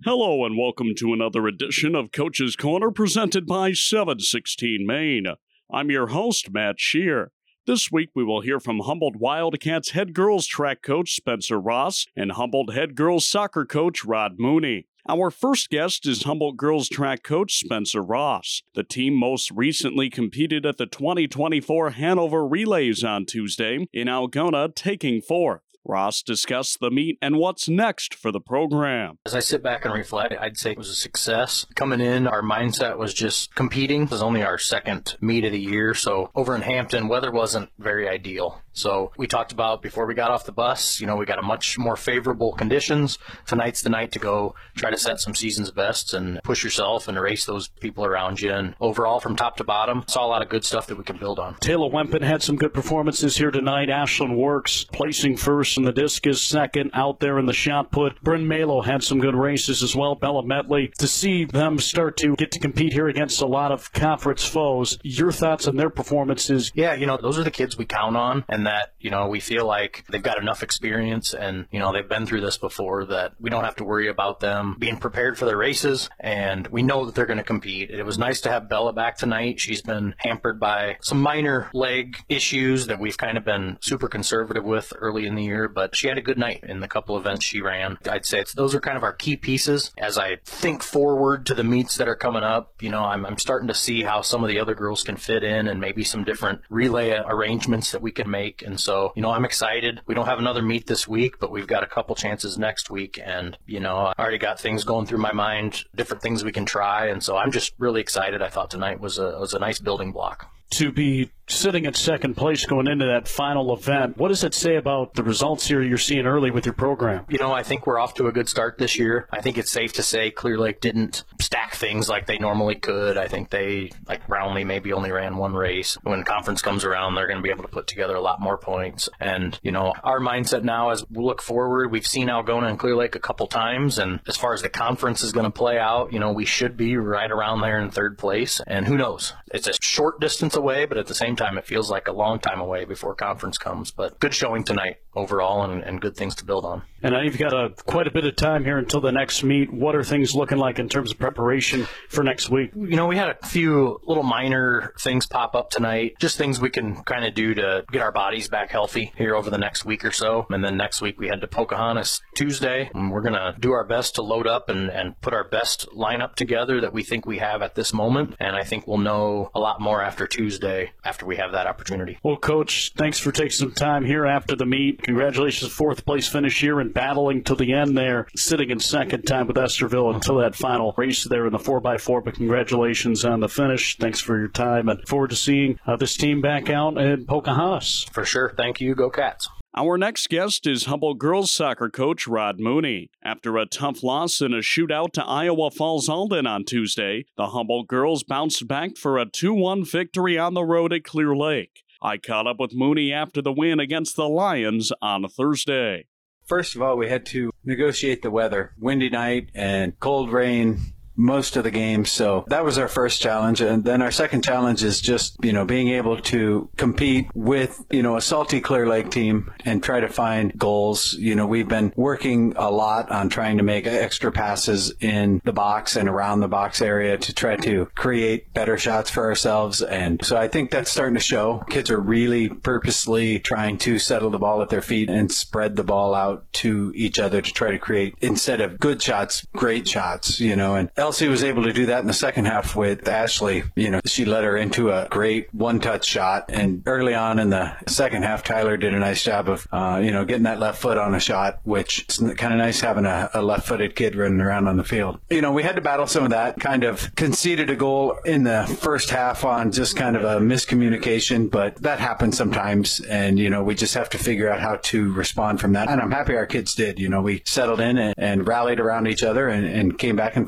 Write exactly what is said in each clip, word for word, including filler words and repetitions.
Hello and welcome to another edition of Coach's Corner presented by seven sixteen Maine. I'm your host, Matt Shear. This week we will hear from Humboldt Wildcats head girls track coach Spencer Ross and Humboldt head girls soccer coach Rod Mooney. Our first guest is Humboldt girls track coach Spencer Ross. The team most recently competed at the twenty twenty-four Hanover Relays on Tuesday in Algona, taking fourth. Ross discussed the meet and what's next for the program. As I sit back and reflect, I'd say it was a success. Coming in, our mindset was just competing. It was only our second meet of the year, so over in Hampton, weather wasn't very ideal. So we talked about before we got off the bus, you know, we got a much more favorable conditions. Tonight's the night to go try to set some season's bests and push yourself and erase those people around you. And overall, from top to bottom, saw a lot of good stuff that we can build on. Taylor Wempen had some good performances here tonight. Ashlyn Works placing first in the discus, second out there in the shot put. Bryn Malo had some good races as well. Bella Metley, to see them start to get to compete here against a lot of conference foes. Your thoughts on their performances? Yeah, you know, those are the kids we count on, and that, you know, we feel like they've got enough experience and, you know, they've been through this before that we don't have to worry about them being prepared for their races, and we know that they're going to compete. It was nice to have Bella back tonight. She's been hampered by some minor leg issues that we've kind of been super conservative with early in the year, but she had a good night in the couple events she ran. I'd say it's, those are kind of our key pieces. As I think forward to the meets that are coming up, you know, I'm, I'm starting to see how some of the other girls can fit in and maybe some different relay arrangements that we can make. And so, you know, I'm excited. We don't have another meet this week, but we've got a couple chances next week. And, you know, I already got things going through my mind, different things we can try. And so I'm just really excited. I thought tonight was a, was a nice building block. To be sitting at second place going into that final event, what does it say about the results here you're seeing early with your program? You know, I think we're off to a good start this year. I think it's safe to say Clear Lake didn't stack things like they normally could. I think they, like Brownlee, maybe only ran one race. When conference comes around, they're going to be able to put together a lot more points. And, you know, our mindset now as we look forward, we've seen Algona and Clear Lake a couple times. And as far as the conference is going to play out, you know, we should be right around there in third place. And who knows? It's a short distance away, but at the same time, it feels like a long time away before conference comes. But good showing tonight overall, and, and good things to build on. And now you've got a, quite a bit of time here until the next meet. What are things looking like in terms of preparation for next week? You know, we had a few little minor things pop up tonight, just things we can kind of do to get our bodies back healthy here over the next week or so. And then next week we head to Pocahontas Tuesday, and we're going to do our best to load up and, and put our best lineup together that we think we have at this moment. And I think we'll know a lot more after Tuesday, after we have that opportunity. Well, Coach, thanks for taking some time here after the meet. Congratulations, fourth place finish here and battling to the end there, sitting in second time with Esterville until that final race there in the four by four. But congratulations on the finish. Thanks for your time, and forward to seeing uh, this team back out in Pocahontas. For sure. Thank you. Go Cats. Our next guest is Humboldt girls soccer coach Rod Mooney. After a tough loss in a shootout to Iowa Falls Alden on Tuesday, the Humboldt girls bounced back for a two one victory on the road at Clear Lake. I caught up with Mooney after the win against the Lions on Thursday. First of all, we had to negotiate the weather. Windy night and cold rain most of the game, so that was our first challenge. And then our second challenge is just, you know, being able to compete with, you know, a salty Clear Lake team and try to find goals. You know, we've been working a lot on trying to make extra passes in the box and around the box area to try to create better shots for ourselves. And so I think that's starting to show. Kids are really purposely trying to settle the ball at their feet and spread the ball out to each other to try to create, instead of good shots, great shots, you know. And Elsie was able to do that in the second half with Ashley. You know, she led her into a great one-touch shot. And early on in the second half, Tyler did a nice job of, uh, you know, getting that left foot on a shot, which is kind of nice having a, a left-footed kid running around on the field. You know, we had to battle some of that. Kind of conceded a goal in the first half on just kind of a miscommunication, but that happens sometimes. And, you know, we just have to figure out how to respond from that. And I'm happy our kids did. You know, we settled in and, and rallied around each other and, and came back and found a goal.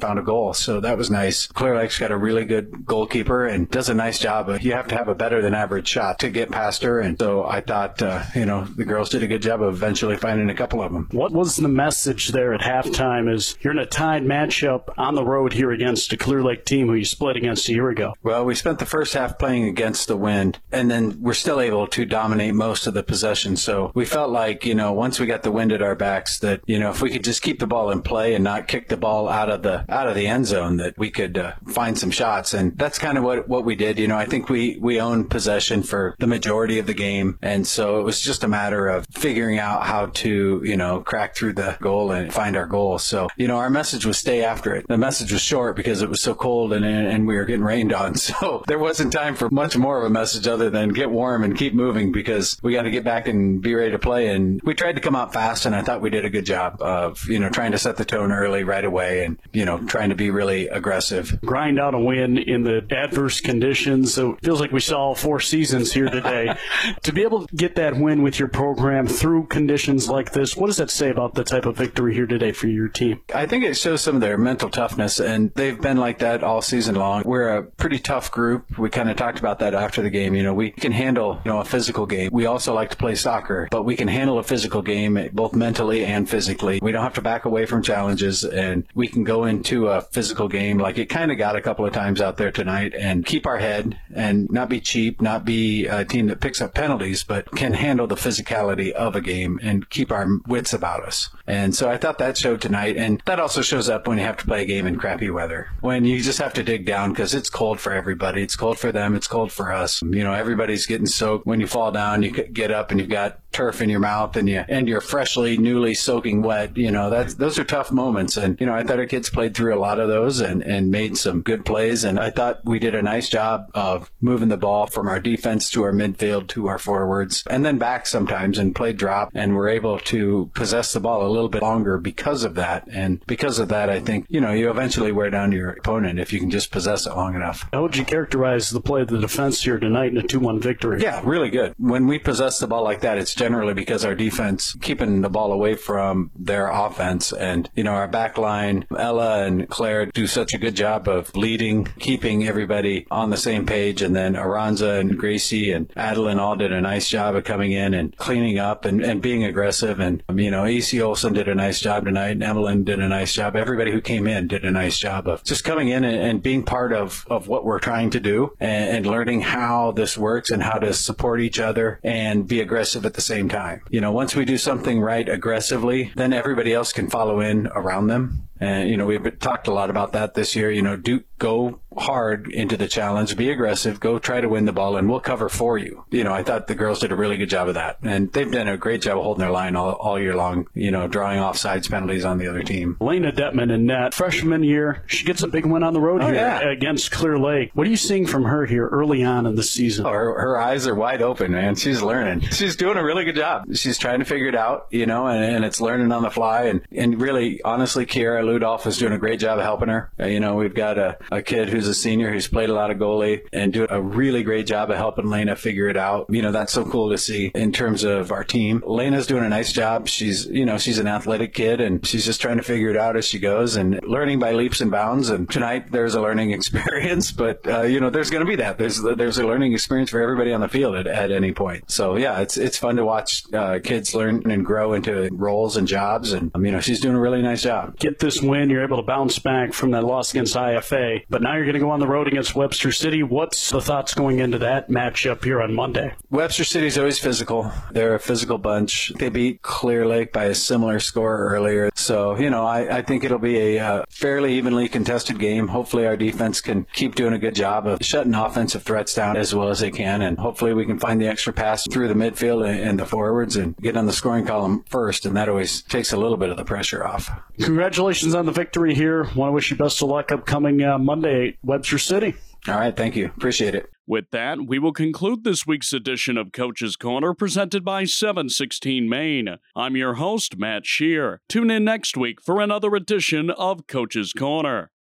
goal. So that was nice. Clear Lake's got a really good goalkeeper and does a nice job. But you have to have a better than average shot to get past her. And so I thought, uh, you know, the girls did a good job of eventually finding a couple of them. What was the message there at halftime as you're in a tied matchup on the road here against a Clear Lake team who you split against a year ago? Well, we spent the first half playing against the wind, and then we're still able to dominate most of the possession. So we felt like, you know, once we got the wind at our backs, that, you know, if we could just keep the ball in play and not kick the ball out of the out of the end zone, that we could uh, find some shots. And that's kind of what what we did. You know, I think we we owned possession for the majority of the game, and so it was just a matter of figuring out how to, you know, crack through the goal and find our goal. So, you know, our message was stay after it. The message was short because it was so cold and and we were getting rained on. So there wasn't time for much more of a message other than get warm and keep moving, because we got to get back and be ready to play. And we tried to come out fast, and I thought we did a good job of, you know, trying to set the tone early right away and, you know, trying to be really aggressive. Grind out a win in the adverse conditions. So it feels like we saw all four seasons here today. To be able to get that win with your program through conditions like this, what does that say about the type of victory here today for your team? I think it shows some of their mental toughness, and they've been like that all season long. We're a pretty tough group. We kind of talked about that after the game. You know, we can handle, you know, a physical game. We also like to play soccer, but we can handle a physical game both mentally and physically. We don't have to back away from challenges, and we can go into a physical game like it kind of got a couple of times out there tonight and keep our head and not be cheap, not be a team that picks up penalties, but can handle the physicality of a game and keep our wits about us. And so I thought that showed tonight, and that also shows up when you have to play a game in crappy weather, when you just have to dig down because it's cold for everybody. It's cold for them. It's cold for us. You know, everybody's getting soaked. When you fall down, you get up and you've got turf in your mouth and you and you're freshly, newly soaking wet. You know, that's those are tough moments. And, you know, I thought our kids played through a lot of those and, and made some good plays. And I thought we did a nice job of moving the ball from our defense to our midfield to our forwards and then back sometimes, and played drop, and we're able to possess the ball a little bit longer because of that. And because of that, I think, you know, you eventually wear down your opponent if you can just possess it long enough. How would you characterize the play of the defense here tonight in a two one victory? Yeah, really good. When we possess the ball like that, it's generally because our defense keeping the ball away from their offense. And, you know, our back line, Ella and Claire do such a good job of leading, keeping everybody on the same page. And then Aranza and Gracie and Adeline all did a nice job of coming in and cleaning up and, and being aggressive. And, um, you know, A C Olsen did a nice job tonight, and Evelyn did a nice job. Everybody who came in did a nice job of just coming in and, and being part of, of what we're trying to do, and, and learning how this works and how to support each other and be aggressive at the same time. You know, once we do something right aggressively, then everybody else can follow in around them. And, you know, we've talked a lot about that this year. You know, do go hard into the challenge, be aggressive, go try to win the ball, and we'll cover for you. You know, I thought the girls did a really good job of that. And they've done a great job of holding their line all, all year long, you know, drawing offsides penalties on the other team. Lena Detman in net, freshman year, she gets a big win on the road oh, here yeah. against Clear Lake. What are you seeing from her here early on in the season? Oh, her, her eyes are wide open, man. She's learning. She's doing a really good job. She's trying to figure it out, you know, and, and it's learning on the fly. And, and really, honestly, Kiera Ludolf is doing a great job of helping her. Uh, you know, we've got a, a kid who's a senior who's played a lot of goalie and doing a really great job of helping Lena figure it out. You know, that's so cool to see in terms of our team. Lena's doing a nice job. She's, you know, she's an athletic kid, and she's just trying to figure it out as she goes and learning by leaps and bounds. And tonight there's a learning experience, but, uh, you know, there's going to be that. There's there's a learning experience for everybody on the field at, at any point. So, yeah, it's it's fun to watch uh, kids learn and grow into roles and jobs. And, um, you know, she's doing a really nice job. Get this win. You're able to bounce back from that loss against I F A, but now you're going to go on the road against Webster City. What's the thoughts going into that matchup here on Monday? Webster City's always physical. They're a physical bunch. They beat Clear Lake by a similar score earlier. So, you know, I, I think it'll be a uh, fairly evenly contested game. Hopefully our defense can keep doing a good job of shutting offensive threats down as well as they can, and hopefully we can find the extra pass through the midfield and, and the forwards and get on the scoring column first, and that always takes a little bit of the pressure off. Congratulations on the victory here. Want to wish you best of luck upcoming uh, Monday at Webster City. All right, thank you. Appreciate it. With that, we will conclude this week's edition of Coach's Corner presented by seven sixteen Maine. I'm your host, Matt Shear. Tune in next week for another edition of Coach's Corner.